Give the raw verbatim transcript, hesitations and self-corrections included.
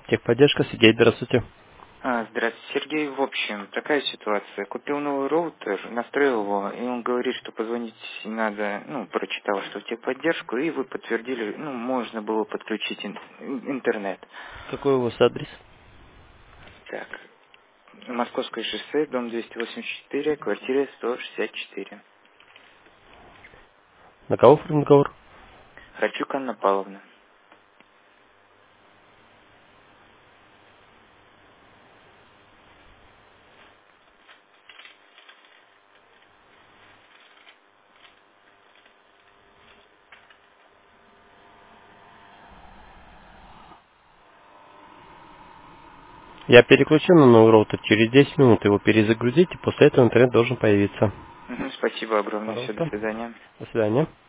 Техподдержка, Сергей, здравствуйте. А, здравствуйте, Сергей. В общем, такая ситуация. Купил новый роутер, настроил его, и он говорит, что позвонить надо, ну, прочитал, что в техподдержку, и вы подтвердили, ну, можно было подключить ин- интернет. Какой у вас адрес? Так, Московское шоссе, дом двести восемьдесят четыре, квартира сто шестьдесят четыре. На кого оформлен договор? Рачук Анна Павловна. Я переключил на новый роутер. Через десять минут его перезагрузите, после этого интернет должен появиться. Мгм, спасибо огромное, все, до Пожалуйста. свидания. До свидания.